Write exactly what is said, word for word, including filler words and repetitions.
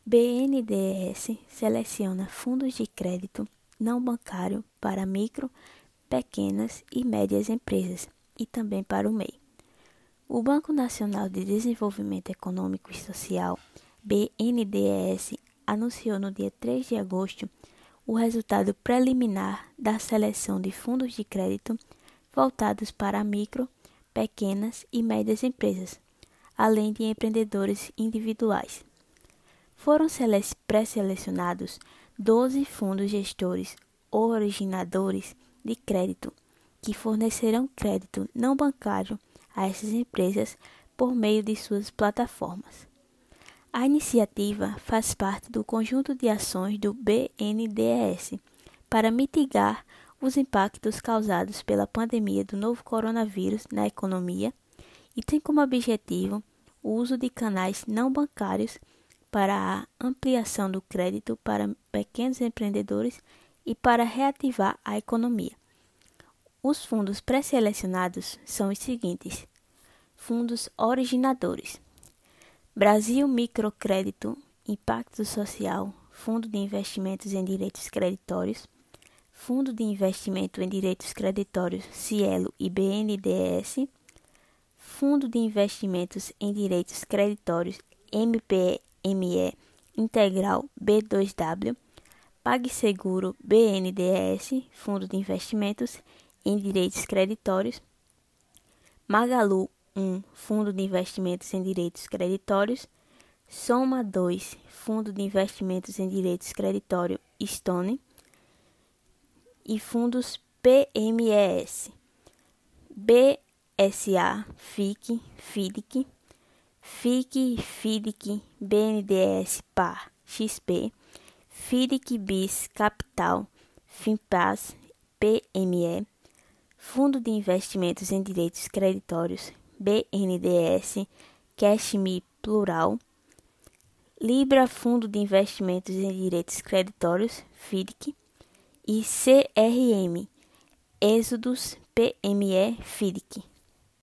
B N D E S seleciona fundos de crédito não bancário para micro, pequenas e médias empresas e também para o M E I. O Banco Nacional de Desenvolvimento Econômico e Social, B N D E S, anunciou no dia três de agosto o resultado preliminar da seleção de fundos de crédito voltados para micro, pequenas e médias empresas, além de empreendedores individuais. Foram pré-selecionados doze fundos gestores ou originadores de crédito que fornecerão crédito não bancário a essas empresas por meio de suas plataformas. A iniciativa faz parte do conjunto de ações do B N D E S para mitigar os impactos causados pela pandemia do novo coronavírus na economia e tem como objetivo o uso de canais não bancários para a ampliação do crédito para pequenos empreendedores e para reativar a economia. Os fundos pré-selecionados são os seguintes: fundos originadores: Brasil Microcrédito, Impacto Social, Fundo de Investimentos em Direitos Creditórios, Fundo de Investimento em Direitos Creditórios Cielo e B N D E S, Fundo de Investimentos em Direitos Creditórios M P M E Integral B dois W, PagSeguro B N D E S, Fundo de Investimentos em Direitos Creditórios, Magalu um, Fundo de Investimentos em Direitos Creditórios, Soma dois, Fundo de Investimentos em Direitos Creditórios Stone e fundos P M E S, B S A, F I C, FIDC, F I C, FIDC, B N D E S Par, X P, FIDC Bis Capital, Finpas, P M E, Fundo de Investimentos em Direitos Creditórios, B N D E S, Cashme Plural, Libra Fundo de Investimentos em Direitos Creditórios, FIDC, e C R M, Êxodos P M E FIDC.